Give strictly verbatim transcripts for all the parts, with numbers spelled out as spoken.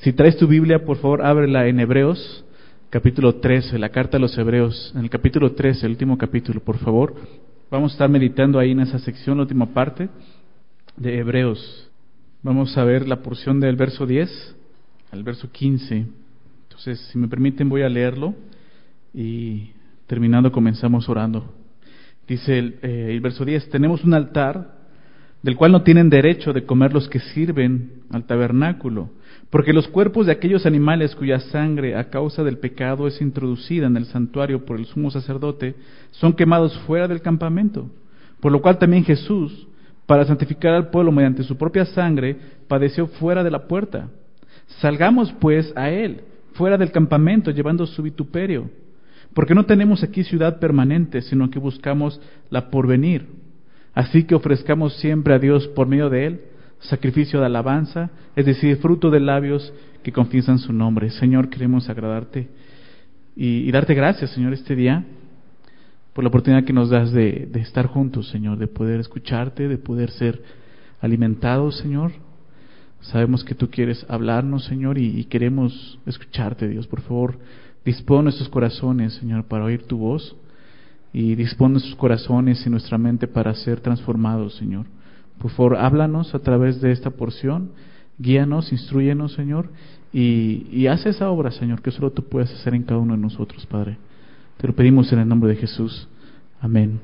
Si traes tu Biblia, por favor, ábrela en Hebreos, capítulo trece, la carta a los Hebreos, en el capítulo trece, el último capítulo, por favor. Vamos a estar meditando ahí en esa sección, la última parte de Hebreos. Vamos a ver la porción del verso diez al verso quince. Entonces, si me permiten, voy a leerlo y terminando comenzamos orando. Dice el, eh, el verso diez: tenemos un altar del cual no tienen derecho de comer los que sirven al tabernáculo, porque los cuerpos de aquellos animales cuya sangre a causa del pecado es introducida en el santuario por el sumo sacerdote, son quemados fuera del campamento, por lo cual también Jesús, para santificar al pueblo mediante su propia sangre, padeció fuera de la puerta. Salgamos pues a él, fuera del campamento, llevando su vituperio, porque no tenemos aquí ciudad permanente, sino que buscamos la porvenir. Así que ofrezcamos siempre a Dios por medio de él sacrificio de alabanza, es decir, fruto de labios que confiesan su nombre. Señor, queremos agradarte y, y darte gracias, Señor, este día por la oportunidad que nos das de, de estar juntos, Señor, de poder escucharte, de poder ser alimentados, Señor. Sabemos que tú quieres hablarnos, Señor, y, y queremos escucharte, Dios. Por favor, dispón nuestros corazones, Señor, para oír tu voz. Y dispone nuestros corazones y nuestra mente para ser transformados, Señor. Por favor, háblanos a través de esta porción, guíanos, instrúyenos, Señor, y, y haz esa obra, Señor, que solo tú puedes hacer en cada uno de nosotros, Padre. Te lo pedimos en el nombre de Jesús. Amén.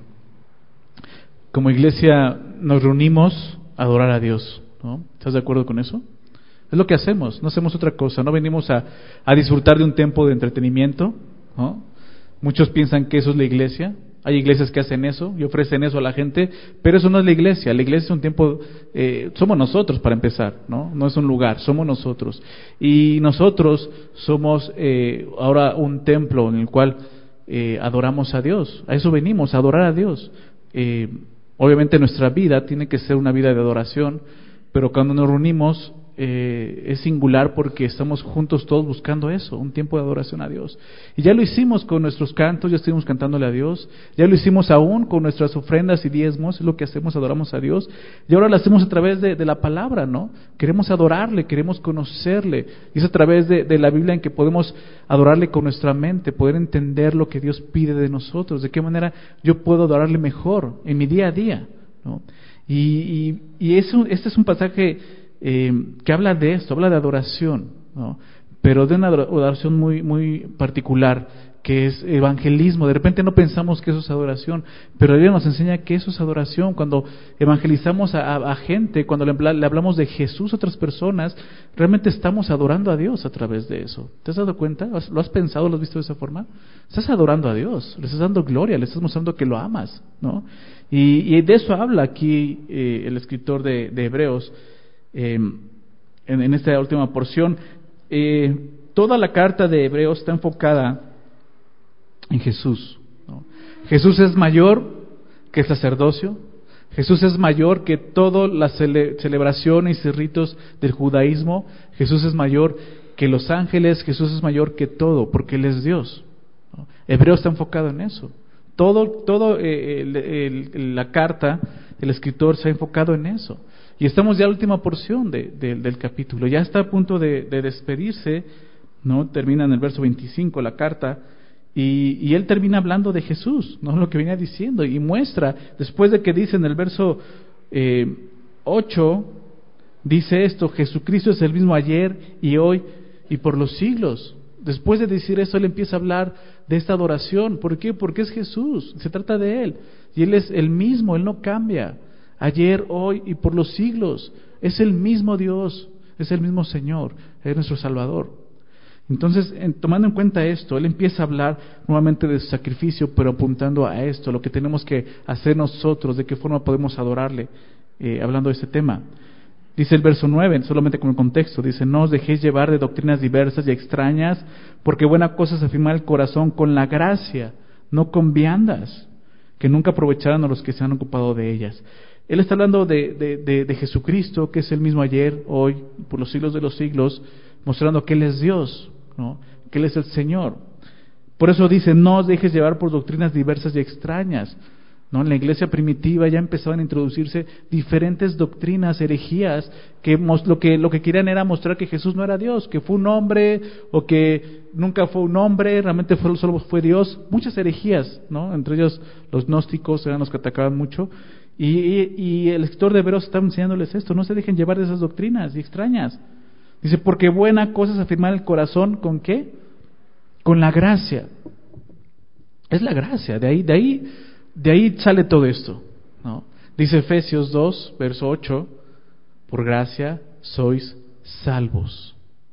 Como iglesia nos reunimos a adorar a Dios, ¿no? ¿Estás de acuerdo con eso? Es lo que hacemos, no hacemos otra cosa, no venimos a, a disfrutar de un tiempo de entretenimiento, ¿no? Muchos piensan que eso es la iglesia. Hay iglesias que hacen eso y ofrecen eso a la gente, pero eso no es la iglesia. La iglesia es un tiempo, eh, somos nosotros para empezar, ¿no? No es un lugar, somos nosotros. Y nosotros somos eh, ahora un templo en el cual eh, adoramos a Dios. A eso venimos, a adorar a Dios. Eh, obviamente nuestra vida tiene que ser una vida de adoración, pero cuando nos reunimos Eh, es singular porque estamos juntos todos buscando eso, un tiempo de adoración a Dios. Y ya lo hicimos con nuestros cantos, ya estuvimos cantándole a Dios, ya lo hicimos aún con nuestras ofrendas y diezmos, es lo que hacemos, adoramos a Dios, y ahora lo hacemos a través de, de la palabra, ¿no? Queremos adorarle, queremos conocerle, y es a través de, de la Biblia en que podemos adorarle con nuestra mente, poder entender lo que Dios pide de nosotros, de qué manera yo puedo adorarle mejor en mi día a día, ¿no? Y, y, y eso, este es un pasaje Eh, que habla de esto, habla de adoración, ¿no? Pero de una adoración muy, muy particular, que es evangelismo. De repente no pensamos que eso es adoración, pero la Biblia nos enseña que eso es adoración. Cuando evangelizamos a, a, a gente, cuando le, le hablamos de Jesús a otras personas, realmente estamos adorando a Dios a través de eso. ¿Te has dado cuenta? ¿Lo has pensado? ¿Lo has visto de esa forma? Estás adorando a Dios, le estás dando gloria, le estás mostrando que lo amas, ¿no? Y, y de eso habla aquí eh, el escritor de, de Hebreos. Eh, en, en esta última porción, eh, toda la carta de Hebreos está enfocada en Jesús, ¿no? Jesús es mayor que el sacerdocio, Jesús es mayor que todas las cele, celebraciones y ritos del judaísmo, Jesús es mayor que los ángeles, Jesús es mayor que todo, porque Él es Dios, ¿no? Hebreos está enfocado en eso. Todo, todo eh, el, el, la carta, el escritor se ha enfocado en eso. Y estamos ya en la última porción de, de, del capítulo, ya está a punto de, de despedirse, ¿no? Termina en el verso veinticinco la carta, y, y él termina hablando de Jesús, ¿no? Lo que venía diciendo, y muestra, después de que dice en el verso eh, ocho, dice esto: Jesucristo es el mismo ayer y hoy y por los siglos. Después de decir eso, él empieza a hablar de esta adoración. ¿Por qué? Porque es Jesús, se trata de él, y él es el mismo, él no cambia. Ayer, hoy y por los siglos. Es el mismo Dios, es el mismo Señor, es nuestro Salvador. Entonces, en, tomando en cuenta esto, Él empieza a hablar nuevamente de su sacrificio, pero apuntando a esto, lo que tenemos que hacer nosotros, de qué forma podemos adorarle, eh, hablando de este tema. Dice el verso nueve, solamente con el contexto, dice: no os dejéis llevar de doctrinas diversas y extrañas, porque buena cosa es afirmar el corazón con la gracia, no con viandas, que nunca aprovecharán a los que se han ocupado de ellas. Él está hablando de, de, de, de Jesucristo, que es el mismo ayer, hoy, por los siglos de los siglos, mostrando que Él es Dios, ¿no? Que Él es el Señor. Por eso dice: no os dejes llevar por doctrinas diversas y extrañas. ¿no? En la iglesia primitiva ya empezaban a introducirse diferentes doctrinas, herejías, que lo que lo que querían era mostrar que Jesús no era Dios, que fue un hombre, o que nunca fue un hombre, realmente fue, solo fue Dios. Muchas herejías, ¿no? Entre ellos los gnósticos eran los que atacaban mucho, y, y, y el escritor de Hebreos está enseñándoles esto: no se dejen llevar de esas doctrinas y extrañas. Dice, porque buena cosa es afirmar el corazón, ¿con qué? Con la gracia. Es la gracia, de ahí, de ahí, de ahí sale todo esto, ¿no? Dice Efesios dos, verso ocho, por gracia sois salvos.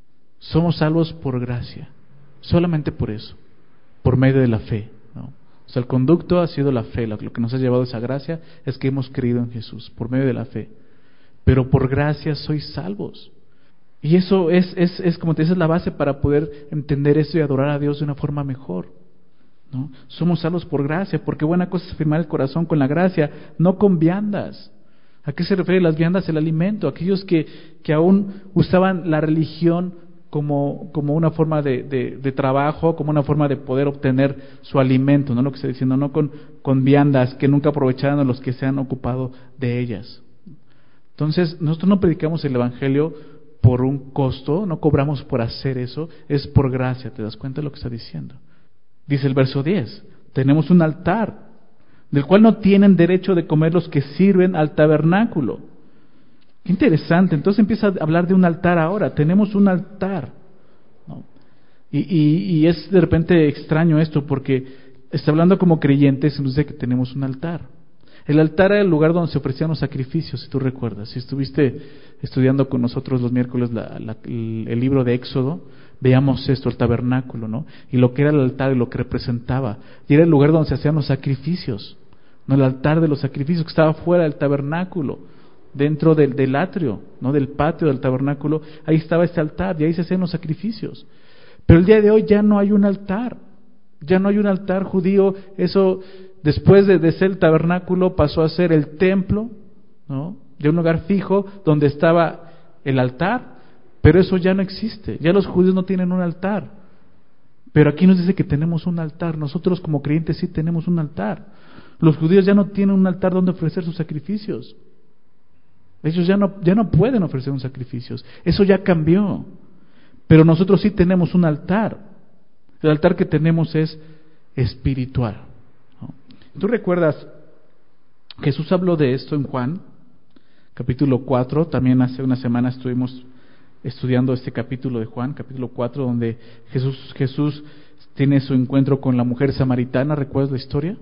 Somos salvos por gracia, solamente por eso, por medio de la fe, ¿no? O sea, el conducto ha sido la fe, lo que nos ha llevado a esa gracia es que hemos creído en Jesús, por medio de la fe. Pero por gracia sois salvos. Y eso es, es, es como te dices, la base para poder entender eso y adorar a Dios de una forma mejor, ¿no? Somos salvos por gracia, porque buena cosa es afirmar el corazón con la gracia, no con viandas. ¿A qué se refiere las viandas? El alimento. Aquellos que, que aún usaban la religión como, como una forma de, de, de trabajo, como una forma de poder obtener su alimento, ¿no? Lo que estoy diciendo, no con, con viandas que nunca aprovecharan a los que se han ocupado de ellas. Entonces, nosotros no predicamos el evangelio por un costo, no cobramos por hacer eso, es por gracia. ¿Te das cuenta de lo que está diciendo? Dice el verso diez, tenemos un altar, del cual no tienen derecho de comer los que sirven al tabernáculo. Qué interesante. Entonces empieza a hablar de un altar ahora. Tenemos un altar, ¿no? Y, y, y es de repente extraño esto, porque está hablando como creyentes y nos dice que tenemos un altar. El altar era el lugar donde se ofrecían los sacrificios, si tú recuerdas. Si estuviste estudiando con nosotros los miércoles la, la, el, el libro de Éxodo, veíamos esto, el tabernáculo, ¿no? Y lo que era el altar y lo que representaba. Y era el lugar donde se hacían los sacrificios, ¿no? El altar de los sacrificios que estaba fuera del tabernáculo, dentro del, del atrio, ¿no? Del patio del tabernáculo. Ahí estaba este altar y ahí se hacían los sacrificios. Pero el día de hoy ya no hay un altar. Ya no hay un altar judío. Eso, después de, de ser el tabernáculo, pasó a ser el templo, ¿no? De un lugar fijo donde estaba el altar. Pero eso ya no existe, ya los judíos no tienen un altar. Pero aquí nos dice que tenemos un altar. Nosotros como creyentes sí tenemos un altar. Los judíos ya no tienen un altar donde ofrecer sus sacrificios. Ellos ya no, ya no pueden ofrecer un sacrificios. Eso ya cambió. Pero nosotros sí tenemos un altar. El altar que tenemos es espiritual, ¿no? ¿Tú recuerdas? Jesús habló de esto en Juan, capítulo cuatro. También hace una semana estuvimos estudiando este capítulo de Juan, capítulo cuatro, donde Jesús, Jesús tiene su encuentro con la mujer samaritana. ¿Recuerdas la historia?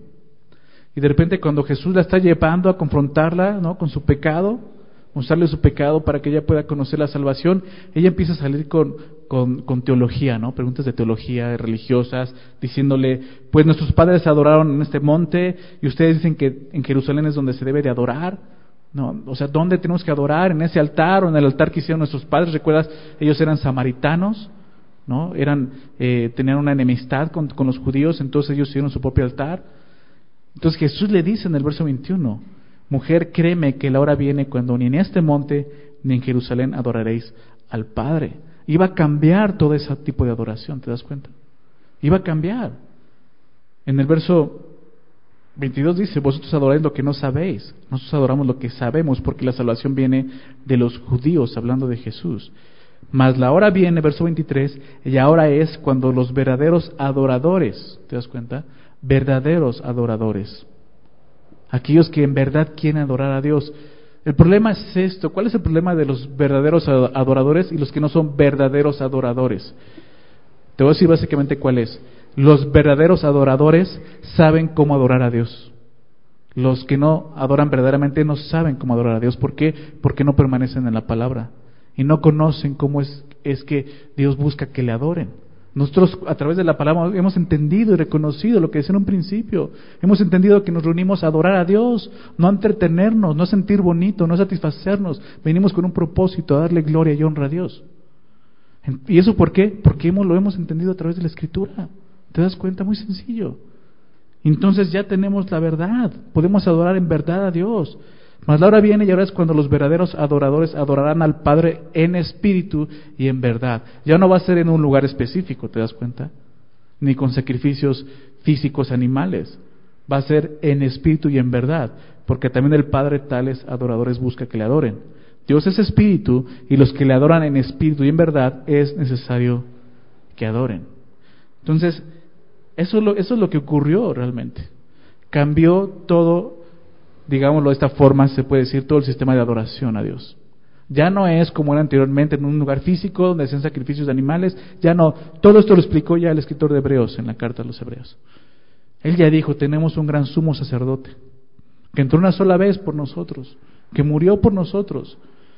Y de repente cuando Jesús la está llevando a confrontarla, ¿no? Con su pecado, mostrarle su pecado para que ella pueda conocer la salvación, ella empieza a salir con, con, con teología, ¿no? Preguntas de teología religiosas, diciéndole, pues nuestros padres adoraron en este monte y ustedes dicen que en Jerusalén es donde se debe de adorar. No, o sea, ¿dónde tenemos que adorar? ¿En ese altar o en el altar que hicieron nuestros padres? ¿Recuerdas? Ellos eran samaritanos, ¿no? Eran, eh, tenían una enemistad con, con los judíos, entonces ellos hicieron su propio altar. Entonces Jesús le dice en el verso veintiuno, mujer, créeme que la hora viene cuando ni en este monte ni en Jerusalén adoraréis al Padre. Iba a cambiar todo ese tipo de adoración, ¿te das cuenta? Iba a cambiar. En el verso veintidós dice, vosotros adoráis lo que no sabéis, nosotros adoramos lo que sabemos, porque la salvación viene de los judíos, hablando de Jesús. Mas la hora viene, verso veintitrés, y ahora es cuando los verdaderos adoradores, ¿te das cuenta? Verdaderos adoradores, aquellos que en verdad quieren adorar a Dios. El problema es esto. ¿Cuál es el problema de los verdaderos adoradores y los que no son verdaderos adoradores? Te voy a decir básicamente cuál es. Los verdaderos adoradores saben cómo adorar a Dios. Los que no adoran verdaderamente no saben cómo adorar a Dios. ¿Por qué? Porque no permanecen en la palabra y no conocen cómo es, es que Dios busca que le adoren. Nosotros a través de la palabra hemos entendido y reconocido lo que decía en un principio. Hemos entendido que nos reunimos a adorar a Dios, no a entretenernos, no a sentir bonito, no a satisfacernos. Venimos con un propósito, a darle gloria y honra a Dios. ¿Y eso por qué? Porque hemos, lo hemos entendido a través de la Escritura. ¿Te das cuenta? Muy sencillo. Entonces ya tenemos la verdad. Podemos adorar en verdad a Dios. Mas la hora viene y ahora es cuando los verdaderos adoradores adorarán al Padre en espíritu y en verdad. Ya no va a ser en un lugar específico, ¿te das cuenta? Ni con sacrificios físicos animales. va a ser en espíritu y en verdad, porque también el Padre tales adoradores busca que le adoren. Dios es espíritu, y los que le adoran en espíritu y en verdad es necesario que adoren. Entonces, eso es lo, eso es lo que ocurrió realmente. Cambió todo, digámoslo de esta forma, se puede decir, todo el sistema de adoración a Dios. Ya no es como era anteriormente en un lugar físico donde hacían sacrificios de animales, ya no. Todo esto lo explicó ya el escritor de Hebreos en la carta a los Hebreos. Él ya dijo, tenemos un gran sumo sacerdote, que entró una sola vez por nosotros, que murió por nosotros.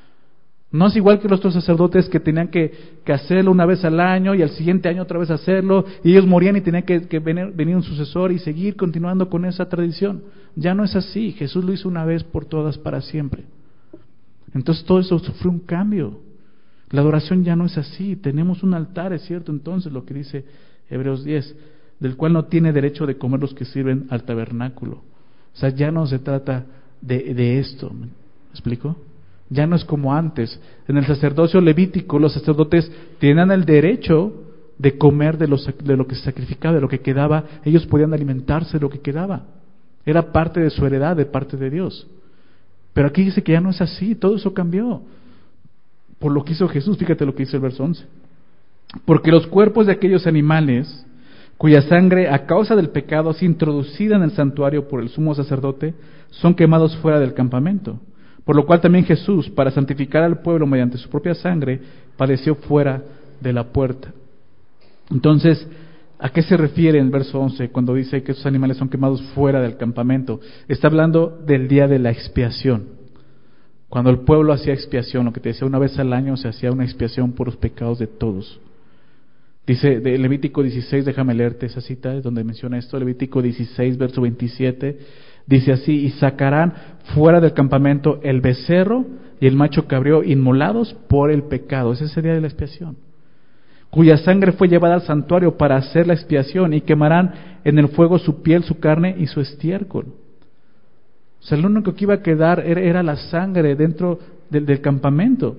No es igual que los otros sacerdotes que tenían que, que hacerlo una vez al año y al siguiente año otra vez hacerlo, y ellos morían y tenía que, que venir, venir un sucesor y seguir continuando con esa tradición. Ya no es así, Jesús lo hizo una vez por todas para siempre. Entonces todo eso sufrió un cambio. La adoración ya no es así, tenemos un altar, es cierto, entonces lo que dice Hebreos diez, del cual no tiene derecho de comer los que sirven al tabernáculo. O sea, ya no se trata de, de esto, ¿me explico? Ya no es como antes. En el sacerdocio levítico, los sacerdotes tenían el derecho de comer de, los, de lo que se sacrificaba, de lo que quedaba. Ellos podían alimentarse de lo que quedaba. Era parte de su heredad, de parte de Dios. Pero aquí dice que ya no es así, todo eso cambió. Por lo que hizo Jesús, fíjate lo que dice el verso once. Porque los cuerpos de aquellos animales, cuya sangre a causa del pecado es introducida en el santuario por el sumo sacerdote, son quemados fuera del campamento. Por lo cual también Jesús, para santificar al pueblo mediante su propia sangre, padeció fuera de la puerta. Entonces, ¿a qué se refiere en el verso once cuando dice que esos animales son quemados fuera del campamento? Está hablando del día de la expiación. Cuando el pueblo hacía expiación, lo que te decía, una vez al año se hacía una expiación por los pecados de todos. Dice de Levítico dieciséis, déjame leerte esa cita, es donde menciona esto, Levítico dieciséis, verso veintisiete, dice así: y sacarán fuera del campamento el becerro y el macho cabrío inmolados por el pecado. Ese es el día de la expiación, cuya sangre fue llevada al santuario para hacer la expiación, y quemarán en el fuego su piel, su carne y su estiércol. O sea, lo único que iba a quedar era, era la sangre dentro del, del campamento,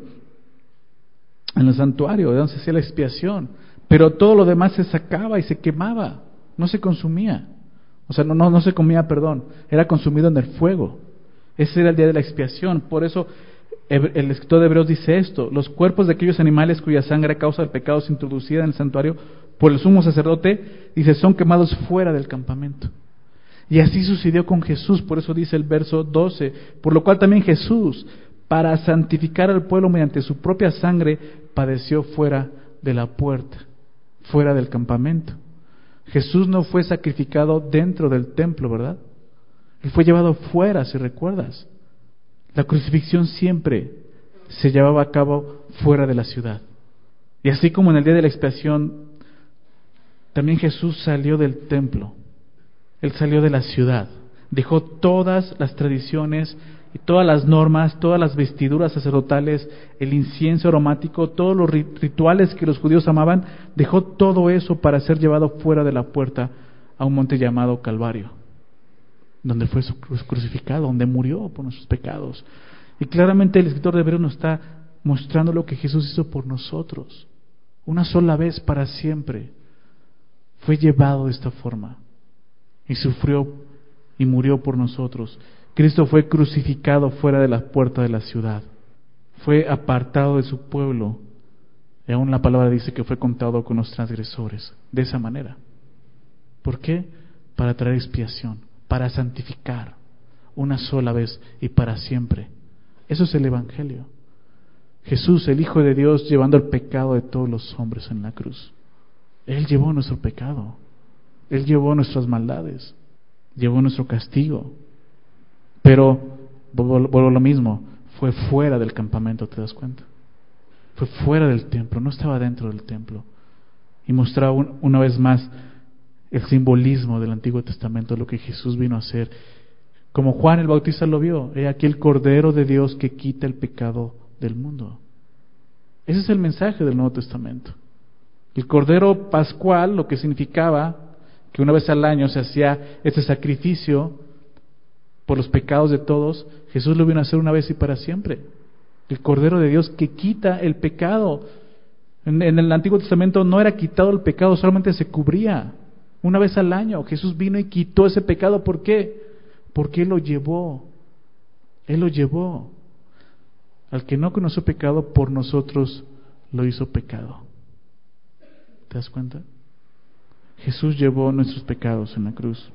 en el santuario, de donde se hacía la expiación. Pero todo lo demás se sacaba y se quemaba, no se consumía. O sea, no, no, no se comía, perdón, era consumido en el fuego. Ese era el día de la expiación. Por eso el escritor de Hebreos dice esto: los cuerpos de aquellos animales cuya sangre a causa del pecado es introducida en el santuario por el sumo sacerdote, dice, son quemados fuera del campamento. Y así sucedió con Jesús. Por eso dice el verso doce, por lo cual también Jesús, para santificar al pueblo mediante su propia sangre, padeció fuera de la puerta, fuera del campamento. Jesús no fue sacrificado dentro del templo, ¿verdad? Él fue llevado fuera, si recuerdas. La crucifixión siempre se llevaba a cabo fuera de la ciudad. Y así como en el día de la expiación, también Jesús salió del templo. Él salió de la ciudad. Dejó todas las tradiciones y todas las normas, todas las vestiduras sacerdotales, el incienso aromático, todos los rituales que los judíos amaban, dejó todo eso para ser llevado fuera de la puerta a un monte llamado Calvario, donde fue crucificado, donde murió por nuestros pecados. Y claramente el escritor de Hebreos nos está mostrando lo que Jesús hizo por nosotros. Una sola vez para siempre fue llevado de esta forma y sufrió y murió por nosotros. Cristo fue crucificado fuera de la puerta de la ciudad, fue apartado de su pueblo, y aún la palabra dice que fue contado con los transgresores, de esa manera. ¿Por qué? Para traer expiación, para santificar una sola vez y para siempre. Eso es el Evangelio. Jesús, el Hijo de Dios, llevando el pecado de todos los hombres en la cruz. Él llevó nuestro pecado, Él llevó nuestras maldades, llevó nuestro castigo. Pero, vuelvo a lo mismo, fue fuera del campamento, ¿te das cuenta? Fue fuera del templo, no estaba dentro del templo. Y mostraba un, una vez más el simbolismo del Antiguo Testamento, lo que Jesús vino a hacer. Como Juan el Bautista lo vio, he aquí el Cordero de Dios que quita el pecado del mundo. Ese es el mensaje del Nuevo Testamento. El Cordero Pascual, lo que significaba que una vez al año se hacía este sacrificio por los pecados de todos, Jesús lo vino a hacer una vez y para siempre. El Cordero de Dios que quita el pecado. En, en el Antiguo Testamento no era quitado el pecado, solamente se cubría. una vez al año. Jesús vino y quitó ese pecado. ¿Por qué? Porque Él lo llevó. Él lo llevó. Al que no conoció pecado, por nosotros lo hizo pecado. ¿Te das cuenta? Jesús llevó nuestros pecados en la cruz.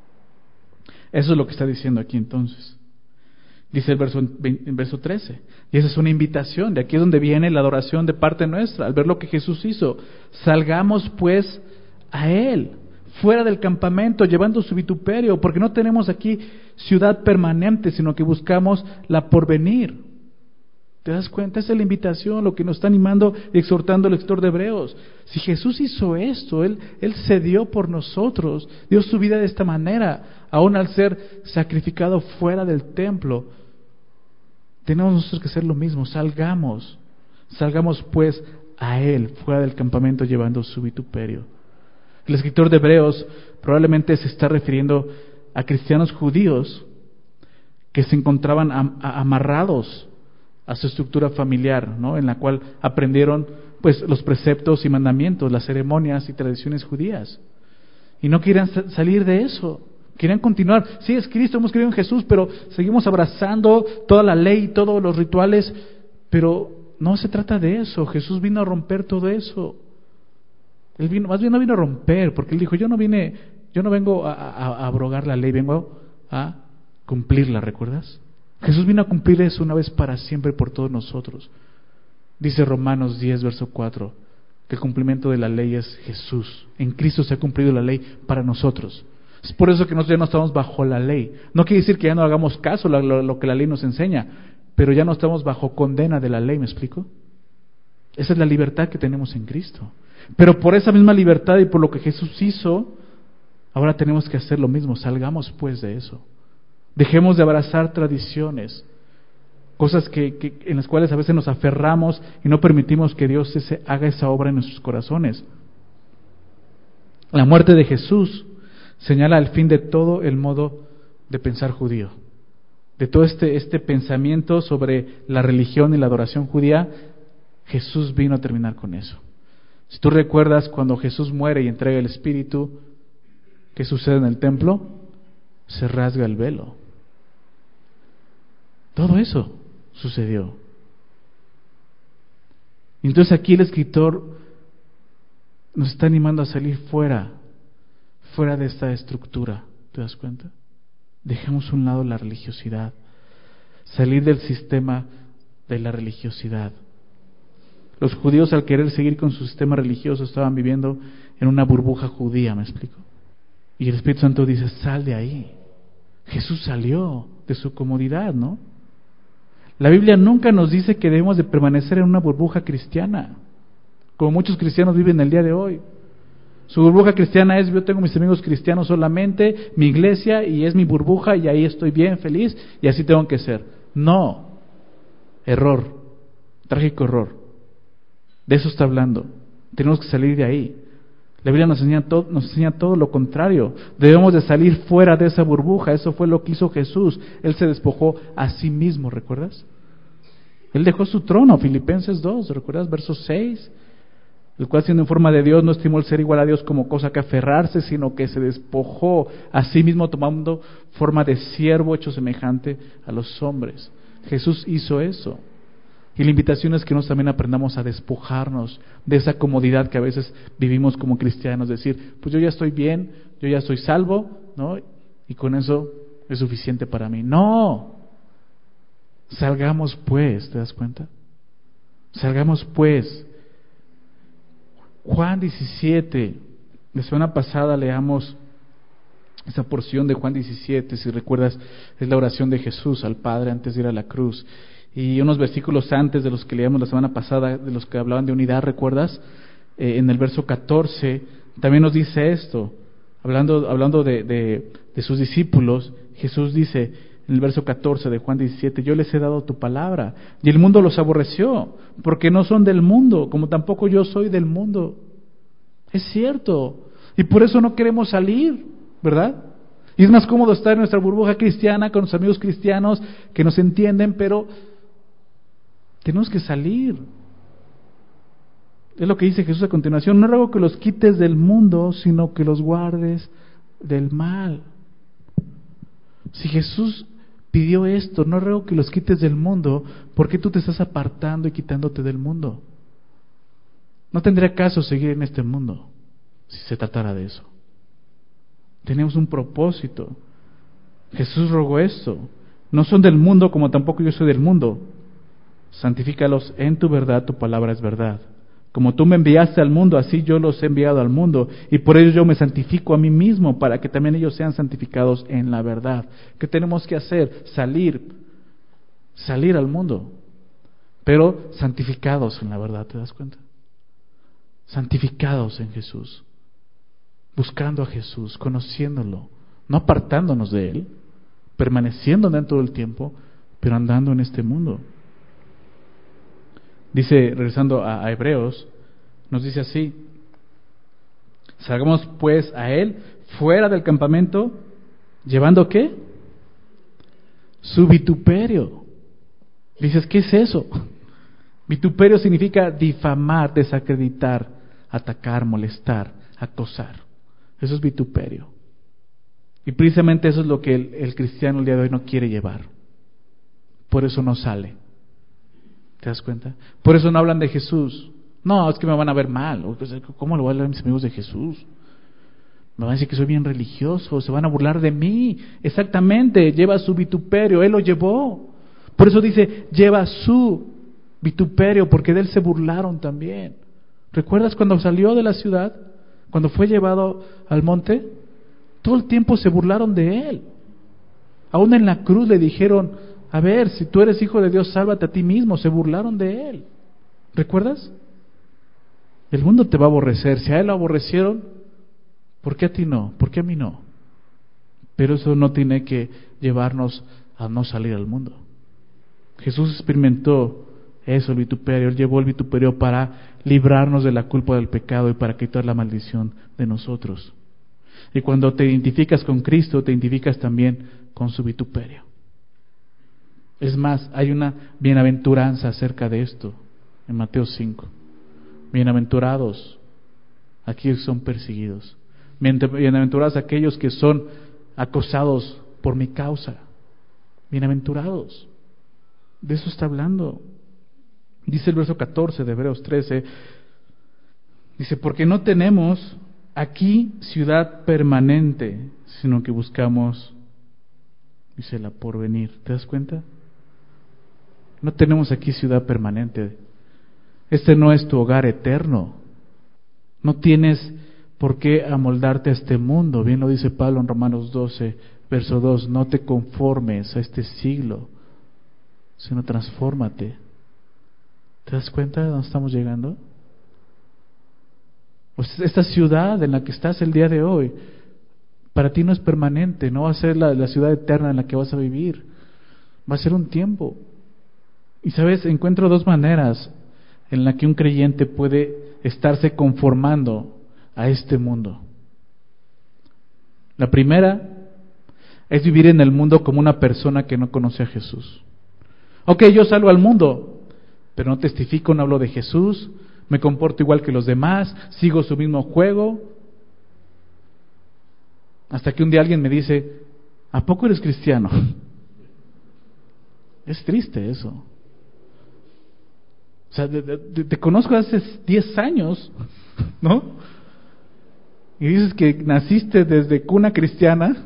Eso es lo que está diciendo aquí entonces. Dice el verso, el verso trece. Y esa es una invitación. De aquí es donde viene la adoración de parte nuestra. Al ver lo que Jesús hizo. Salgamos pues a Él. Fuera del campamento, llevando su vituperio. Porque no tenemos aquí ciudad permanente, sino que buscamos la porvenir. ¿Te das cuenta? Esa es la invitación, lo que nos está animando y exhortando el lector de Hebreos. Si Jesús hizo esto, Él, Él se dio por nosotros, dio su vida de esta manera, aún al ser sacrificado fuera del templo. Tenemos nosotros que hacer lo mismo, salgamos, salgamos pues a Él, fuera del campamento llevando su vituperio. El escritor de Hebreos probablemente se está refiriendo a cristianos judíos que se encontraban am- amarrados a su estructura familiar, ¿no? En la cual aprendieron pues los preceptos y mandamientos, las ceremonias y tradiciones judías, y no querían sa- salir de eso, querían continuar. Sí, es Cristo, hemos creído en Jesús, pero seguimos abrazando toda la ley, todos los rituales, pero no se trata de eso. Jesús vino a romper todo eso. Él vino, más bien no vino a romper, porque Él dijo, yo no vine, yo no vengo a, a, a abrogar la ley, vengo a cumplirla, ¿recuerdas? Jesús vino a cumplir eso una vez para siempre por todos nosotros. Dice Romanos diez, verso cuatro, que el cumplimiento de la ley es Jesús. En Cristo se ha cumplido la ley para nosotros. Es por eso que nosotros ya no estamos bajo la ley. No quiere decir que ya no hagamos caso a lo, lo que la ley nos enseña, pero ya no estamos bajo condena de la ley, ¿me explico? Esa es la libertad que tenemos en Cristo. Pero por esa misma libertad y por lo que Jesús hizo, ahora tenemos que hacer lo mismo. Salgamos pues de eso. Dejemos de abrazar tradiciones, cosas que, que, en las cuales a veces nos aferramos y no permitimos que Dios ese, haga esa obra en nuestros corazones. La muerte de Jesús señala el fin de todo el modo de pensar judío, de todo este, este pensamiento sobre la religión y la adoración judía. Jesús vino a terminar con eso. Si tú recuerdas cuando Jesús muere y entrega el Espíritu, ¿qué sucede en el templo? Se rasga el velo. Todo eso sucedió. Entonces aquí el escritor nos está animando a salir fuera, fuera de esta estructura. ¿Te das cuenta? Dejemos a un lado la religiosidad, salir del sistema de la religiosidad. Los judíos, al querer seguir con su sistema religioso, estaban viviendo en una burbuja judía, ¿me explico? Y el Espíritu Santo dice, sal de ahí. Jesús salió de su comodidad, ¿no? La Biblia nunca nos dice que debemos de permanecer en una burbuja cristiana, como muchos cristianos viven el día de hoy. Su burbuja cristiana es, yo tengo mis amigos cristianos solamente, mi iglesia, y es mi burbuja, y ahí estoy bien, feliz, y así tengo que ser. No, error, trágico error. De eso está hablando. Tenemos que salir de ahí. La Biblia nos enseña, todo, nos enseña todo lo contrario. Debemos de salir fuera de esa burbuja. Eso fue lo que hizo Jesús. Él se despojó a sí mismo, ¿recuerdas? Él dejó su trono, Filipenses dos, ¿recuerdas? Verso seis. El cual, siendo en forma de Dios, no estimó el ser igual a Dios como cosa que aferrarse, sino que se despojó a sí mismo, tomando forma de siervo, hecho semejante a los hombres. Jesús hizo eso. Y la invitación es que nosotros también aprendamos a despojarnos de esa comodidad que a veces vivimos como cristianos, decir, pues yo ya estoy bien, yo ya estoy salvo, ¿no? Y con eso es suficiente para mí. No, salgamos pues, ¿te das cuenta? Salgamos pues. Juan diecisiete, la semana pasada leamos esa porción de Juan diecisiete, si recuerdas, es la oración de Jesús al Padre antes de ir a la cruz. Y unos versículos antes de los que leíamos la semana pasada, de los que hablaban de unidad, ¿recuerdas? Eh, en el verso catorce, también nos dice esto, hablando, hablando de, de, de sus discípulos. Jesús dice en el verso catorce de Juan diecisiete, yo les he dado tu palabra, y el mundo los aborreció, porque no son del mundo, como tampoco yo soy del mundo. Es cierto, y por eso no queremos salir, ¿verdad? Y es más cómodo estar en nuestra burbuja cristiana, con los amigos cristianos que nos entienden, pero tenemos que salir. Es lo que dice Jesús a continuación: no ruego que los quites del mundo, sino que los guardes del mal. Si Jesús pidió esto, no ruego que los quites del mundo, ¿por qué tú te estás apartando y quitándote del mundo? No tendría caso seguir en este mundo si se tratara de eso. Tenemos un propósito. Jesús rogó esto: no son del mundo, como tampoco yo soy del mundo. Santifícalos en tu verdad, tu palabra es verdad. Como tú me enviaste al mundo, así yo los he enviado al mundo, y por ello yo me santifico a mí mismo, para que también ellos sean santificados en la verdad. ¿Qué tenemos que hacer? Salir, salir al mundo, pero santificados en la verdad, ¿te das cuenta? Santificados en Jesús, buscando a Jesús, conociéndolo, no apartándonos de Él, permaneciendo dentro del tiempo, pero andando en este mundo. Dice, regresando a, a Hebreos, nos dice así: salgamos pues a Él fuera del campamento, llevando ¿qué? Su vituperio. Dices, ¿qué es eso? Vituperio significa difamar, desacreditar, atacar, molestar, acosar. Eso es vituperio. Y precisamente eso es lo que el, el cristiano el día de hoy no quiere llevar. Por eso no sale. ¿Te das cuenta? Por eso no hablan de Jesús. No, es que me van a ver mal. ¿Cómo le voy a hablar a mis amigos de Jesús? Me van a decir que soy bien religioso, se van a burlar de mí. Exactamente, lleva su vituperio, Él lo llevó. Por eso dice, lleva su vituperio, porque de Él se burlaron también. ¿Recuerdas cuando salió de la ciudad? Cuando fue llevado al monte, todo el tiempo se burlaron de Él. Aún en la cruz le dijeron, a ver, si tú eres hijo de Dios, sálvate a ti mismo. Se burlaron de Él. ¿Recuerdas? El mundo te va a aborrecer. Si a Él lo aborrecieron, ¿por qué a ti no? ¿Por qué a mí no? Pero eso no tiene que llevarnos a no salir al mundo. Jesús experimentó eso, el vituperio. Él llevó el vituperio para librarnos de la culpa del pecado y para quitar la maldición de nosotros. Y cuando te identificas con Cristo, te identificas también con su vituperio. Es más, hay una bienaventuranza acerca de esto en Mateo cinco. Bienaventurados aquellos que son perseguidos. Bienaventurados aquellos que son acosados por mi causa. Bienaventurados. De eso está hablando. Dice el verso catorce de Hebreos trece. Dice, porque no tenemos aquí ciudad permanente, sino que buscamos, dice, la porvenir. ¿Te das cuenta? No tenemos aquí ciudad permanente. Este no es tu hogar eterno. No tienes por qué amoldarte a este mundo. Bien lo dice Pablo en Romanos doce, verso dos. No te conformes a este siglo, sino transfórmate. ¿Te das cuenta de dónde estamos llegando? Pues esta ciudad en la que estás el día de hoy, para ti no es permanente, no va a ser la, la ciudad eterna en la que vas a vivir. Va a ser un tiempo. Y sabes, encuentro dos maneras en la que un creyente puede estarse conformando a este mundo. La primera es vivir en el mundo como una persona que no conoce a Jesús. Ok, yo salgo al mundo, pero no testifico, no hablo de Jesús, me comporto igual que los demás, sigo su mismo juego. Hasta que un día alguien me dice, ¿a poco eres cristiano? Es triste eso. O sea, de, de, te conozco hace diez años, ¿no? Y dices que naciste desde cuna cristiana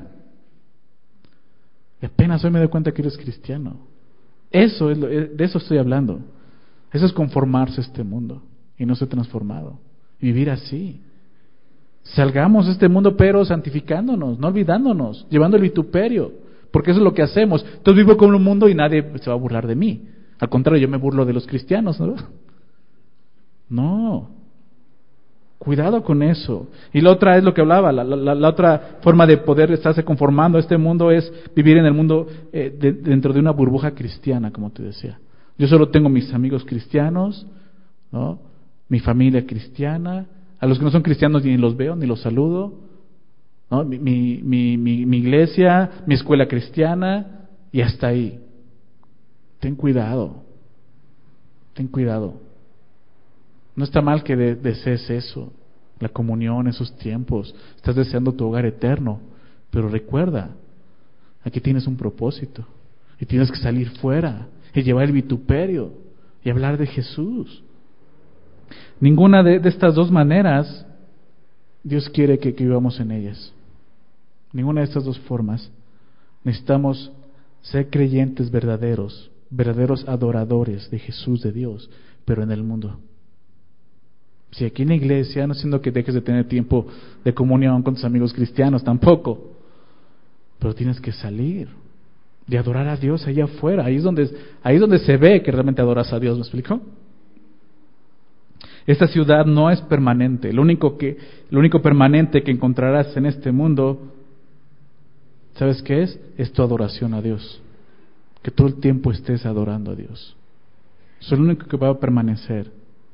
y apenas hoy me doy cuenta que eres cristiano. Eso es lo, de eso estoy hablando. Eso es conformarse a este mundo y no ser transformado. Vivir así. Salgamos de este mundo, pero santificándonos, no olvidándonos, llevando el vituperio, porque eso es lo que hacemos. Entonces vivo con un mundo y nadie se va a burlar de mí. Al contrario, yo me burlo de los cristianos, ¿no? No. Cuidado con eso. Y la otra es lo que hablaba, la, la, la otra forma de poder estarse conformando a este mundo es vivir en el mundo eh, de, dentro de una burbuja cristiana, como te decía. Yo solo tengo mis amigos cristianos, ¿no? Mi familia cristiana. A los que no son cristianos ni los veo, ni los saludo, ¿no? Mi, mi, mi, mi, mi iglesia, mi escuela cristiana, y hasta ahí. Ten cuidado. Ten cuidado. No está mal que de- desees eso, la comunión, esos tiempos. Estás deseando tu hogar eterno. Pero recuerda, aquí tienes un propósito. Y tienes que salir fuera y llevar el vituperio y hablar de Jesús. Ninguna de, de estas dos maneras Dios quiere que, que vivamos en ellas. Ninguna de estas dos formas. Necesitamos ser creyentes verdaderos, verdaderos adoradores de Jesús, de Dios, pero en el mundo. Si aquí en la iglesia, no siendo que dejes de tener tiempo de comunión con tus amigos cristianos, tampoco, pero tienes que salir de adorar a Dios allá afuera. Ahí es donde, ahí es donde se ve que realmente adoras a Dios. ¿Me explico? Esta ciudad no es permanente. Lo único que, lo único permanente que encontrarás en este mundo, ¿sabes qué es? Es tu adoración a Dios. Que todo el tiempo estés adorando a Dios. Eso es lo único que va a permanecer.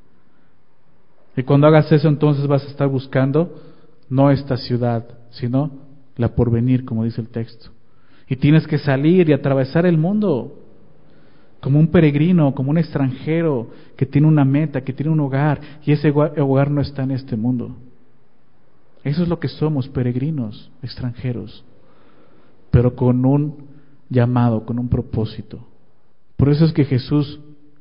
Y cuando hagas eso, entonces vas a estar buscando no esta ciudad, sino la porvenir, como dice el texto. Y tienes que salir y atravesar el mundo como un peregrino, como un extranjero que tiene una meta, que tiene un hogar, y ese hogar no está en este mundo. Eso es lo que somos, peregrinos, extranjeros, pero con un llamado, con un propósito. Por eso es que Jesús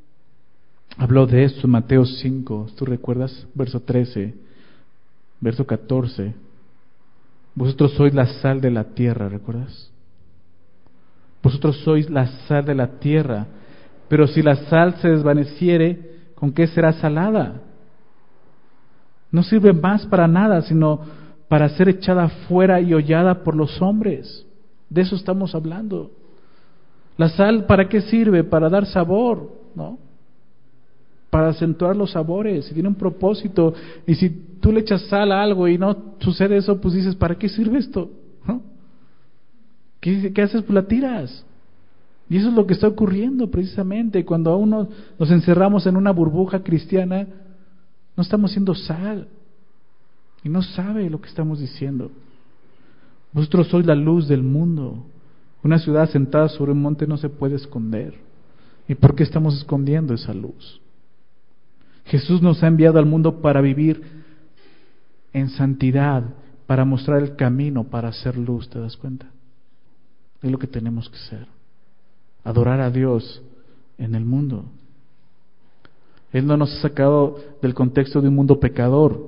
habló de esto en Mateo cinco, ¿tú recuerdas? Verso trece, verso catorce. Vosotros sois la sal de la tierra, ¿recuerdas? Vosotros sois la sal de la tierra, pero si la sal se desvaneciere, ¿con qué será salada? No sirve más para nada, sino para ser echada fuera y hollada por los hombres. De eso estamos hablando. La sal, ¿para qué sirve? Para dar sabor, ¿no? Para acentuar los sabores, y tiene un propósito. Y si tú le echas sal a algo y no sucede eso, pues dices, ¿para qué sirve esto? ¿No? ¿Qué, qué haces? Pues la tiras. Y eso es lo que está ocurriendo precisamente cuando aún nos, nos encerramos en una burbuja cristiana. No estamos siendo sal y no sabe lo que estamos diciendo. Vosotros sois la luz del mundo. Una ciudad sentada sobre un monte no se puede esconder. ¿Y por qué estamos escondiendo esa luz? Jesús nos ha enviado al mundo para vivir en santidad, para mostrar el camino, para hacer luz. ¿Te das cuenta? Es lo que tenemos que ser. Adorar a Dios en el mundo. Él no nos ha sacado del contexto de un mundo pecador,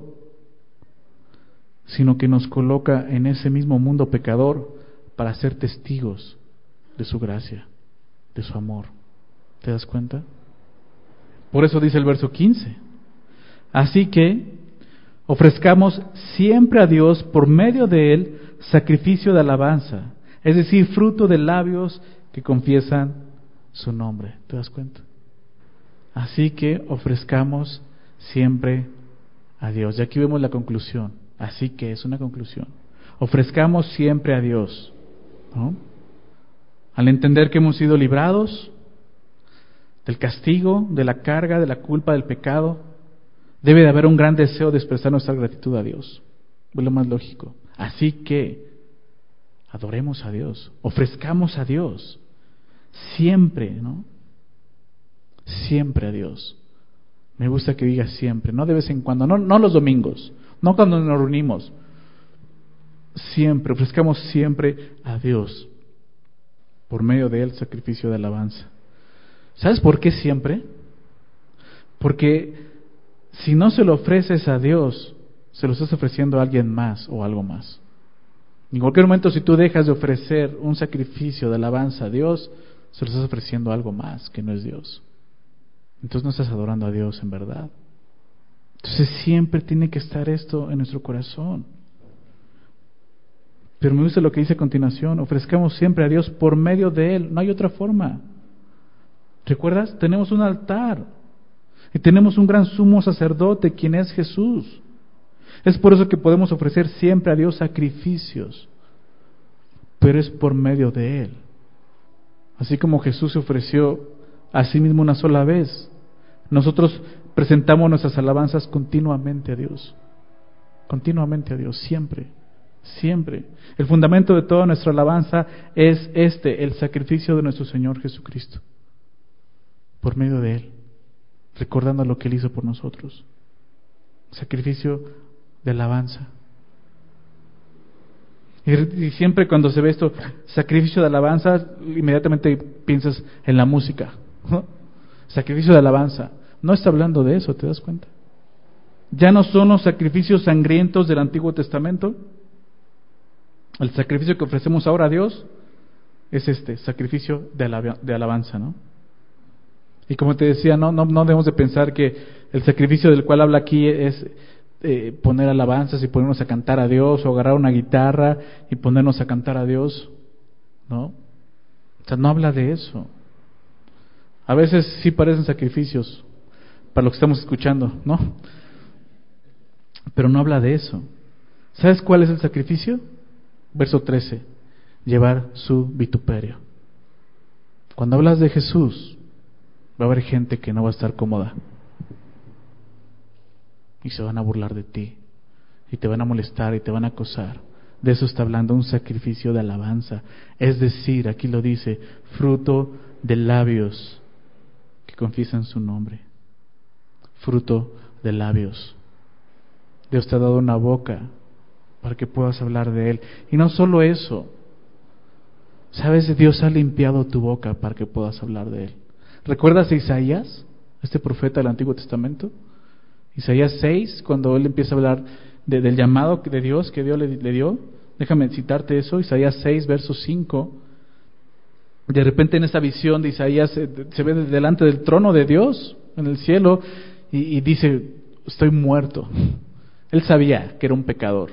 sino que nos coloca en ese mismo mundo pecador para ser testigos de su gracia, de su amor. ¿Te das cuenta? Por eso dice el verso quince. Así que ofrezcamos siempre a Dios por medio de Él sacrificio de alabanza, es decir, fruto de labios que confiesan su nombre. ¿Te das cuenta? Así que ofrezcamos siempre a Dios. Y aquí vemos la conclusión. Así que es una conclusión. Ofrezcamos siempre a Dios, ¿no? Al entender que hemos sido librados del castigo, de la carga, de la culpa, del pecado, debe de haber un gran deseo de expresar nuestra gratitud a Dios. Es lo más lógico. Así que adoremos a Dios, ofrezcamos a Dios siempre, ¿no? Siempre a Dios. Me gusta que diga siempre, no de vez en cuando, no, no los domingos, no cuando nos reunimos. Siempre, ofrezcamos siempre a Dios por medio de Él sacrificio de alabanza. ¿Sabes por qué siempre? Porque si no se lo ofreces a Dios, se lo estás ofreciendo a alguien más o algo más. En cualquier momento, si tú dejas de ofrecer un sacrificio de alabanza a Dios, se lo estás ofreciendo a algo más que no es Dios. Entonces no estás adorando a Dios en verdad. Entonces siempre tiene que estar esto en nuestro corazón. Pero me gusta lo que dice a continuación: ofrezcamos siempre a Dios por medio de Él. No hay otra forma. ¿Recuerdas? Tenemos un altar y tenemos un gran sumo sacerdote, quien es Jesús. Es por eso que podemos ofrecer siempre a Dios sacrificios, pero es por medio de Él. Así como Jesús se ofreció a sí mismo una sola vez, nosotros presentamos nuestras alabanzas continuamente a Dios. Continuamente a Dios, siempre, siempre. El fundamento de toda nuestra alabanza es este, el sacrificio de nuestro Señor Jesucristo. Por medio de Él, recordando lo que Él hizo por nosotros. Sacrificio de alabanza. Y, y siempre cuando se ve esto, sacrificio de alabanza, inmediatamente piensas en la música, ¿no? Sacrificio de alabanza. No está hablando de eso, ¿te das cuenta? Ya no son los sacrificios sangrientos del Antiguo Testamento. El sacrificio que ofrecemos ahora a Dios es este, sacrificio de, alab- de alabanza, ¿no? Y como te decía, no, no, no debemos de pensar que el sacrificio del cual habla aquí es eh, poner alabanzas y ponernos a cantar a Dios, o agarrar una guitarra y ponernos a cantar a Dios, ¿no? O sea, no habla de eso. A veces sí parecen sacrificios para lo que estamos escuchando, ¿no? Pero no habla de eso. ¿Sabes cuál es el sacrificio? Verso trece, llevar su vituperio. Cuando hablas de Jesús, va a haber gente que no va a estar cómoda y se van a burlar de ti y te van a molestar y te van a acosar. De eso está hablando, un sacrificio de alabanza, es decir, aquí lo dice, fruto de labios que confiesan su nombre. Fruto de labios. Dios te ha dado una boca para que puedas hablar de Él. Y no solo eso, ¿sabes? Dios ha limpiado tu boca para que puedas hablar de Él. ¿Recuerdas a Isaías, este profeta del Antiguo Testamento? Isaías seis, cuando él empieza a hablar de, del llamado de Dios que Dios le, le dio. Déjame citarte eso, Isaías seis, verso cinco. De repente en esta visión de Isaías se, se ve delante del trono de Dios en el cielo y, y dice, estoy muerto. Él sabía que era un pecador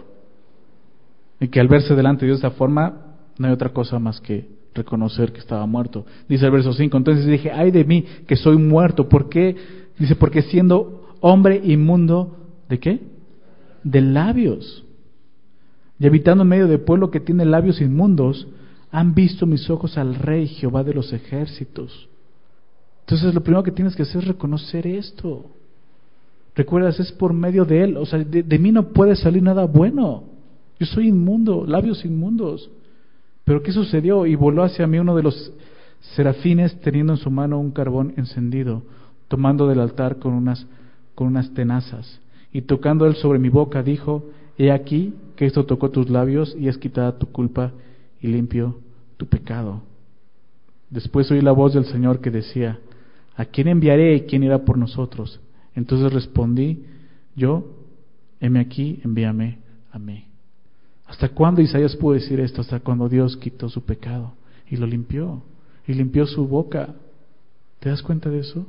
y que al verse delante de Dios de esa forma no hay otra cosa más que reconocer que estaba muerto. Dice el verso cinco, entonces dije, ay de mí que soy muerto. ¿Por qué? Dice, porque siendo hombre inmundo, ¿de qué? De labios, y habitando en medio de pueblo que tiene labios inmundos, han visto mis ojos al Rey Jehová de los ejércitos. Entonces lo primero que tienes que hacer es reconocer esto. Recuerdas, es por medio de Él. O sea, de, de mí no puede salir nada bueno. Yo soy inmundo, labios inmundos. Pero ¿qué sucedió? Y voló hacia mí uno de los serafines teniendo en su mano un carbón encendido, tomando del altar con unas, con unas tenazas. Y tocando él sobre mi boca, dijo, he aquí que esto tocó tus labios y es quitada tu culpa y limpio tu pecado. Después oí la voz del Señor que decía, ¿a quién enviaré y quién irá por nosotros? Entonces respondí yo, heme aquí, envíame a mí. ¿Hasta cuándo Isaías pudo decir esto? Hasta cuando Dios quitó su pecado y lo limpió, y limpió su boca. ¿Te das cuenta de eso?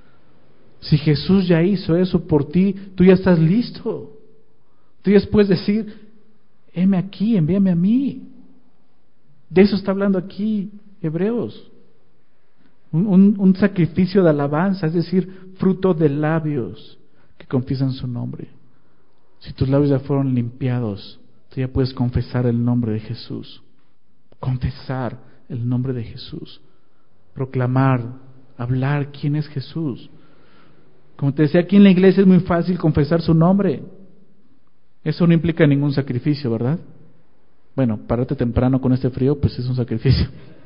Si Jesús ya hizo eso por ti, tú ya estás listo. Tú ya puedes decir, heme aquí, envíame a mí. De eso está hablando aquí Hebreos. Un, un, un sacrificio de alabanza, es decir, fruto de labios que confiesan su nombre. Si tus labios ya fueron limpiados, tú ya puedes confesar el nombre de Jesús. Confesar el nombre de Jesús. Proclamar, hablar quién es Jesús. Como te decía, aquí en la iglesia es muy fácil confesar su nombre. Eso no implica ningún sacrificio, ¿verdad? Bueno, pararte temprano con este frío, pues es un sacrificio.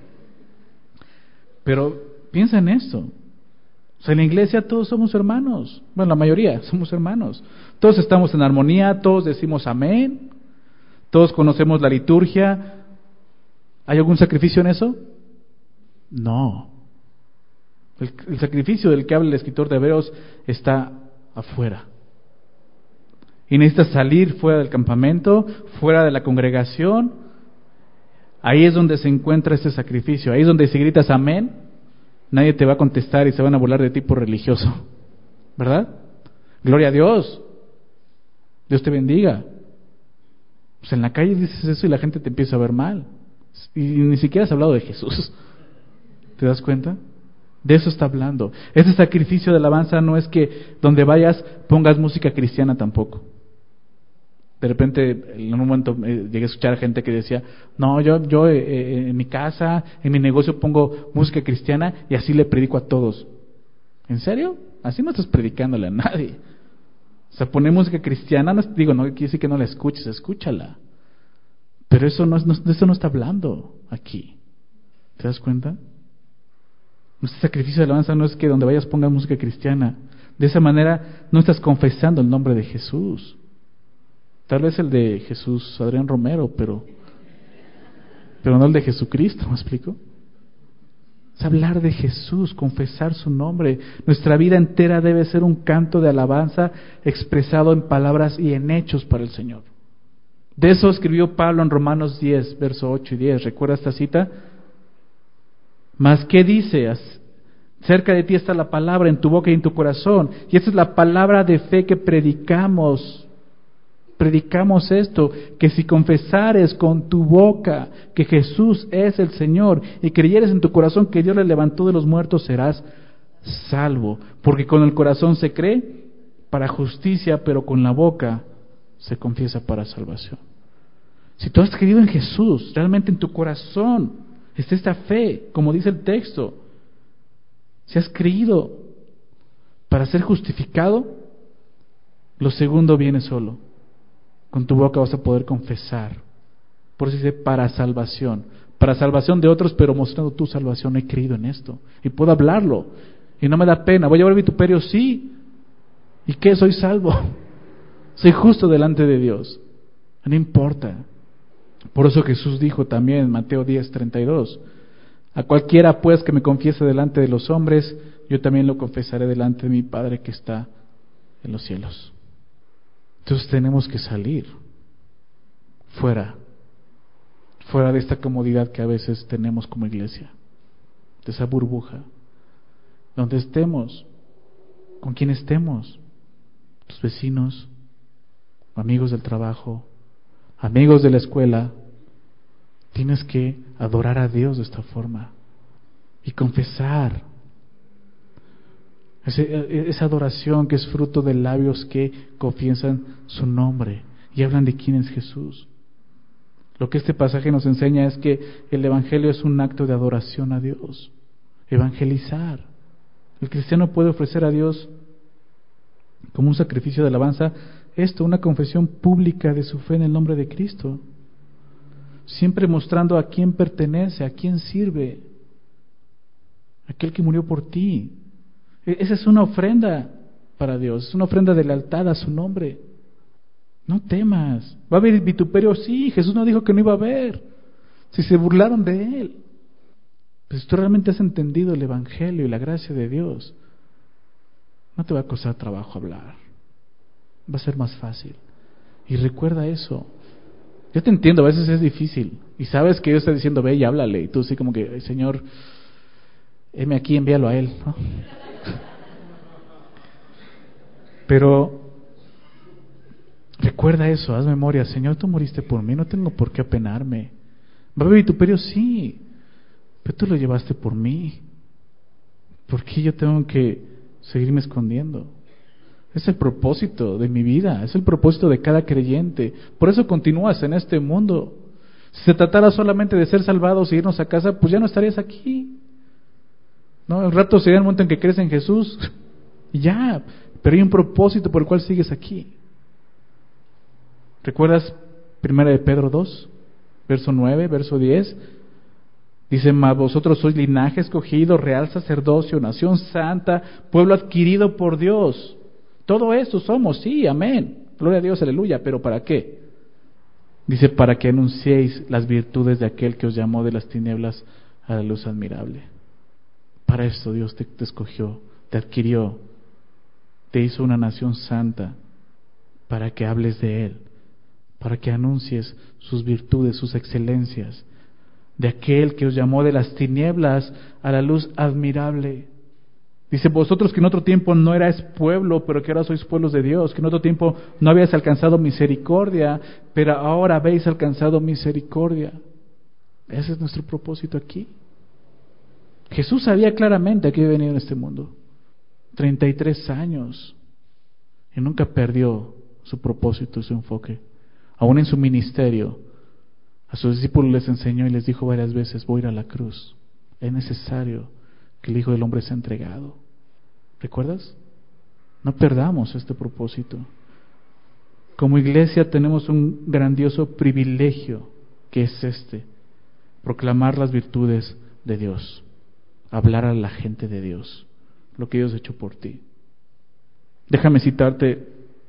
Pero piensa en esto. O sea, en la iglesia todos somos hermanos. Bueno, la mayoría somos hermanos. Todos estamos en armonía, todos decimos amén. Todos conocemos la liturgia. ¿Hay algún sacrificio en eso? No. El, el sacrificio del que habla el escritor de Hebreos está afuera. Y necesitas salir fuera del campamento, fuera de la congregación. Ahí es donde se encuentra ese sacrificio. Ahí es donde si gritas amén, nadie te va a contestar y se van a burlar de ti por religioso. ¿Verdad? Gloria a Dios. Dios te bendiga. Pues en la calle dices eso y la gente te empieza a ver mal. Y ni siquiera has hablado de Jesús. ¿Te das cuenta? De eso está hablando. Ese sacrificio de alabanza no es que donde vayas pongas música cristiana tampoco. De repente, en un momento eh, llegué a escuchar a gente que decía, no, yo, yo eh, en mi casa, en mi negocio pongo música cristiana y así le predico a todos. ¿En serio? Así no estás predicándole a nadie. O sea, poner música cristiana, no, digo, no quiere decir que no la escuches, escúchala. Pero eso no, no, eso no está hablando aquí. ¿Te das cuenta? Nuestro sacrificio de alabanza no es que donde vayas pongas música cristiana. De esa manera no estás confesando el nombre de Jesús. Tal vez el de Jesús Adrián Romero, pero, pero no el de Jesucristo, ¿me explico? Es hablar de Jesús, confesar su nombre. Nuestra vida entera debe ser un canto de alabanza expresado en palabras y en hechos para el Señor. De eso escribió Pablo en Romanos diez, verso ocho y diez. ¿Recuerda esta cita? Mas, ¿qué dice? Cerca de ti está la palabra, en tu boca y en tu corazón. Y esta es la palabra de fe que predicamos. Predicamos esto, que si confesares con tu boca que Jesús es el Señor y creyeres en tu corazón que Dios le levantó de los muertos, serás salvo. Porque con el corazón se cree para justicia, pero con la boca se confiesa para salvación. Si tú has creído en Jesús, realmente en tu corazón está esta fe, como dice el texto. Si has creído para ser justificado, lo segundo viene solo. Con tu boca vas a poder confesar. Por eso dice para salvación. Para salvación de otros, pero mostrando tu salvación. He creído en esto. Y puedo hablarlo. Y no me da pena. ¿Voy a llevar vituperio? Sí. ¿Y qué? Soy salvo. Soy justo delante de Dios. No importa. Por eso Jesús dijo también en Mateo diez, treinta y dos. A cualquiera pues que me confiese delante de los hombres, yo también lo confesaré delante de mi Padre que está en los cielos. Entonces tenemos que salir fuera, fuera de esta comodidad que a veces tenemos como iglesia, de esa burbuja, donde estemos, con quien estemos, tus vecinos, amigos del trabajo, amigos de la escuela. Tienes que adorar a Dios de esa forma y confesar Ese, esa adoración que es fruto de labios que confiesan su nombre y hablan de quién es Jesús. Lo que este pasaje nos enseña es que el Evangelio es un acto de adoración a Dios, evangelizar. El cristiano puede ofrecer a Dios como un sacrificio de alabanza esto, una confesión pública de su fe en el nombre de Cristo, siempre mostrando a quién pertenece, a quién sirve, aquel que murió por ti. Esa es una ofrenda para Dios, es una ofrenda de lealtad a su nombre. No temas. ¿Va a haber vituperio? Sí, Jesús no dijo que no iba a haber. Si se burlaron de Él. Pues si tú realmente has entendido el Evangelio y la gracia de Dios, no te va a costar trabajo hablar. Va a ser más fácil. Y recuerda eso. Yo te entiendo, a veces es difícil. Y sabes que Dios está diciendo, ve y háblale. Y tú así como que, Señor, heme aquí, envíalo a Él, ¿no? Pero recuerda eso, haz memoria. Señor, tú moriste por mí, no tengo por qué apenarme. ¿Va a haber vituperio? Sí, pero tú lo llevaste por mí. ¿Por qué yo tengo que seguirme escondiendo? Es el propósito de mi vida, es el propósito de cada creyente. Por eso continúas en este mundo. Si se tratara solamente de ser salvados e irnos a casa, pues ya no estarías aquí. ¿No? El rato sería el momento en que crees en Jesús y ya, pero hay un propósito por el cual sigues aquí. ¿Recuerdas primera de Pedro dos, verso nueve, verso diez? Dice, mas vosotros sois linaje escogido, real sacerdocio, nación santa, pueblo adquirido por Dios. Todo esto somos, sí, amén, gloria a Dios, aleluya, pero ¿para qué? Dice, para que anunciéis las virtudes de aquel que os llamó de las tinieblas a la luz admirable. Para esto Dios te, te escogió, te adquirió, te hizo una nación santa, para que hables de Él, para que anuncies sus virtudes, sus excelencias, de aquel que os llamó de las tinieblas a la luz admirable. Dice, vosotros que en otro tiempo no erais pueblo, pero que ahora sois pueblos de Dios, que en otro tiempo no habíais alcanzado misericordia, pero ahora habéis alcanzado misericordia. Ese es nuestro propósito aquí. Jesús sabía claramente a qué había venido en este mundo. treinta y tres años. Y nunca perdió su propósito y su enfoque. Aún en su ministerio, a sus discípulos les enseñó y les dijo varias veces, voy a ir a la cruz. Es necesario que el Hijo del Hombre sea entregado. ¿Recuerdas? No perdamos este propósito. Como iglesia tenemos un grandioso privilegio que es este, proclamar las virtudes de Dios, hablar a la gente de Dios, lo que Dios ha hecho por ti. Déjame citarte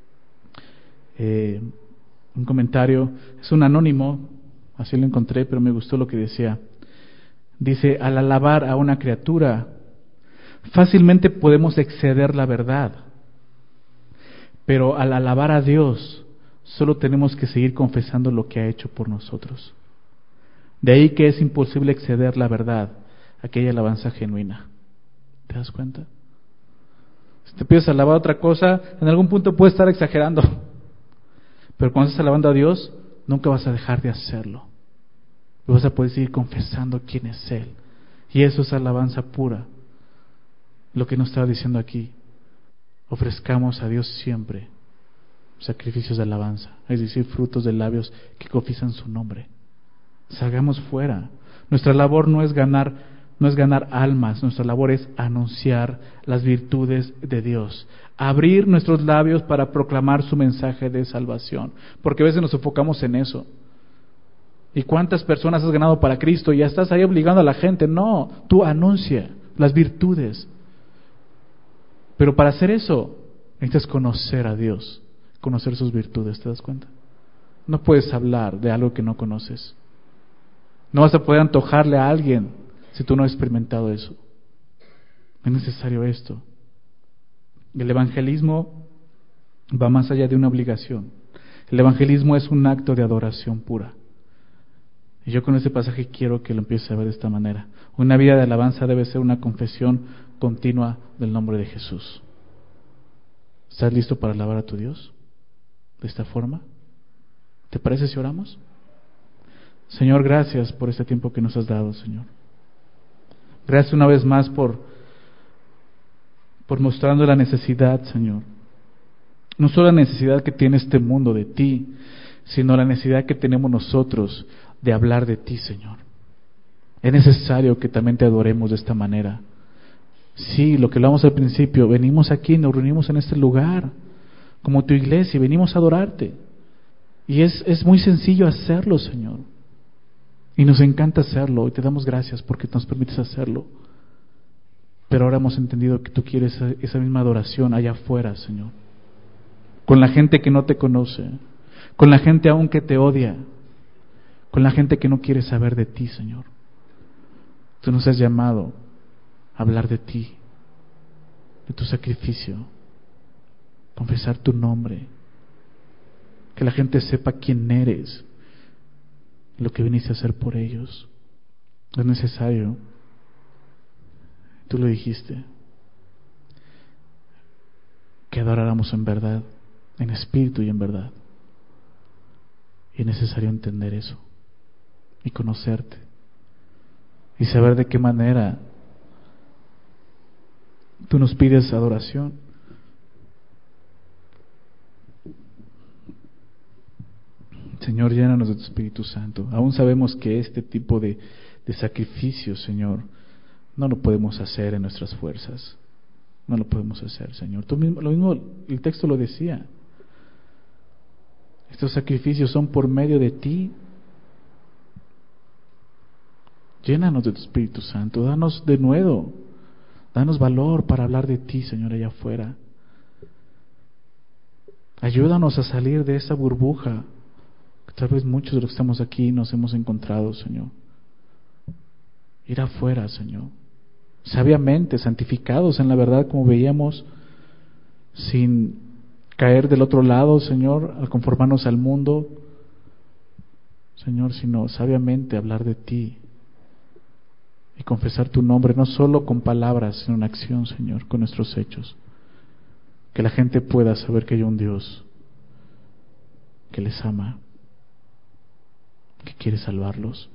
eh, un comentario, es un anónimo, así lo encontré, pero me gustó lo que decía. Dice: al alabar a una criatura, fácilmente podemos exceder la verdad, pero al alabar a Dios, solo tenemos que seguir confesando lo que ha hecho por nosotros. De ahí que es imposible exceder la verdad, aquella alabanza genuina. ¿Te das cuenta? Si te pides alabar otra cosa, en algún punto puedes estar exagerando, pero cuando estás alabando a Dios, nunca vas a dejar de hacerlo. Y vas a poder seguir confesando quién es Él. Y eso es alabanza pura. Lo que nos estaba diciendo aquí: ofrezcamos a Dios siempre sacrificios de alabanza, es decir, frutos de labios que confiesan su nombre. Salgamos fuera. Nuestra labor no es ganar, no es ganar almas, nuestra labor es anunciar las virtudes de Dios, abrir nuestros labios para proclamar su mensaje de salvación, porque a veces nos enfocamos en eso. ¿Y cuántas personas has ganado para Cristo? Y ya estás ahí obligando a la gente. No, tú anuncia las virtudes. Pero para hacer eso, necesitas conocer a Dios, conocer sus virtudes, ¿te das cuenta? No puedes hablar de algo que no conoces. No vas a poder antojarle a alguien si tú no has experimentado eso. Es necesario esto. El evangelismo va más allá de una obligación. El evangelismo es un acto de adoración pura. Y yo con este pasaje quiero que lo empieces a ver de esta manera. Una vida de alabanza debe ser una confesión continua del nombre de Jesús. ¿Estás listo para alabar a tu Dios de esta forma? ¿Te parece si oramos? Señor, gracias por este tiempo que nos has dado, Señor. Gracias una vez más por, por mostrando la necesidad, Señor. No solo la necesidad que tiene este mundo de ti, sino la necesidad que tenemos nosotros de hablar de ti, Señor. Es necesario que también te adoremos de esta manera. Sí, lo que hablamos al principio, venimos aquí, nos reunimos en este lugar, como tu iglesia, y venimos a adorarte. Y es, es muy sencillo hacerlo, Señor. Y nos encanta hacerlo, y te damos gracias porque nos permites hacerlo. Pero ahora hemos entendido que tú quieres esa, esa misma adoración allá afuera, Señor. Con la gente que no te conoce, con la gente aún que te odia, con la gente que no quiere saber de ti, Señor. Tú nos has llamado a hablar de ti, de tu sacrificio, confesar tu nombre, que la gente sepa quién eres, lo que viniste a hacer por ellos. Es necesario, tú lo dijiste, que adoráramos en verdad, en espíritu y en verdad. Y es necesario entender eso y conocerte y saber de qué manera tú nos pides adoración. Señor, llénanos de tu Espíritu Santo. Aún sabemos que este tipo de, de sacrificio, Señor, no lo podemos hacer en nuestras fuerzas. No lo podemos hacer, Señor. Tú mismo, lo mismo, el texto lo decía. Estos sacrificios son por medio de ti. Llénanos de tu Espíritu Santo. Danos de nuevo. Danos valor para hablar de ti, Señor, allá afuera. Ayúdanos a salir de esa burbuja que tal vez muchos de los que estamos aquí nos hemos encontrado, Señor. Ir afuera, Señor. Sabiamente, santificados en la verdad, como veíamos, sin caer del otro lado, Señor, al conformarnos al mundo, Señor, sino sabiamente hablar de ti y confesar tu nombre, no solo con palabras, sino en acción, Señor, con nuestros hechos. Que la gente pueda saber que hay un Dios que les ama, que quiere salvarlos.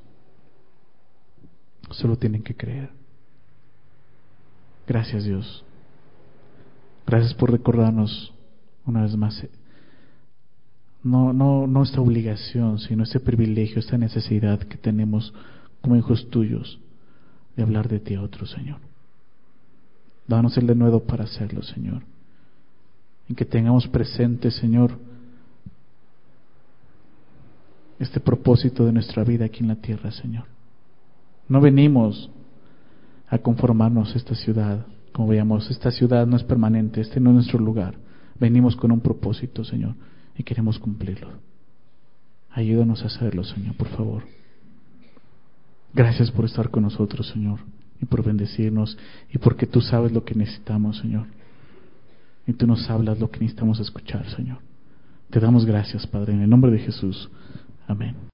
Solo tienen que creer. Gracias, Dios. Gracias por recordarnos una vez más, no, no, no esta obligación, sino este privilegio, esta necesidad que tenemos como hijos tuyos de hablar de ti a otros, Señor. Danos el denuedo para hacerlo, Señor. Y que tengamos presente, Señor, este propósito de nuestra vida aquí en la tierra, Señor. No venimos a conformarnos a esta ciudad. Como veíamos, esta ciudad no es permanente, este no es nuestro lugar. venimos con un propósito, Señor, y queremos cumplirlo. Ayúdanos a hacerlo, Señor, por favor. Gracias por estar con nosotros, Señor, y por bendecirnos, y porque tú sabes lo que necesitamos, Señor. Y tú nos hablas lo que necesitamos escuchar, Señor. Te damos gracias, Padre, en el nombre de Jesús. Amén.